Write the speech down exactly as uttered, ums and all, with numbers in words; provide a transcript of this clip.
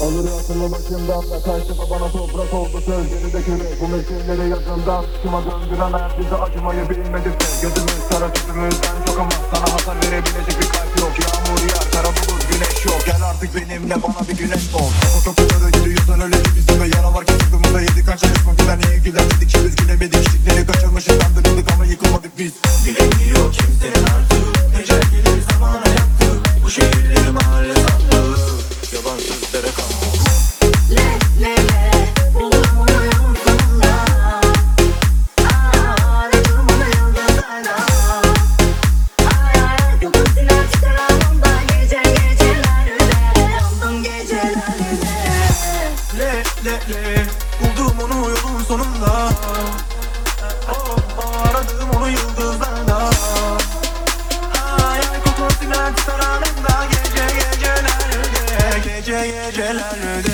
Alır atımı başımdan da kaç defa bana toprak oldu söz. Gerideki rap bu meseleleri yakından Sıkıma döndüren hayat bize acımayı bilmedi sen. Gözümüz kara tüzümüzden çok ama sana hasar verebilecek bir kalp yok. Yağmur yağar kara bulut güneş yok. Gel artık benimle bana bir güneş ol. Çok kapıları gidiyorsan öyle ki bizim ve yara var ki sırtımızda yedik kaç yaşma güven iyi gülerdik ki biz gülemedik. İşlikleri kaçırmışız kandırıldık ama yıkılmadık biz. Bilemiyor kimsenin artık ecel gelir zamana yattı. Bu şehirleri mahalle sandı. Yalan sözlere kandı. Le le le buldum onu yolun sonunda. Aradım onu yıldızlarda. Ay ay kokusuyla çıkar alnımda. Gece gecelerde yandım gecelerde. Le le le buldum onu yolun sonunda. Oh, oh, aradım onu yıldızlarda. Ay ay kokusuyla çıkar alnımda. Gece gecelerde, gece gecelerde.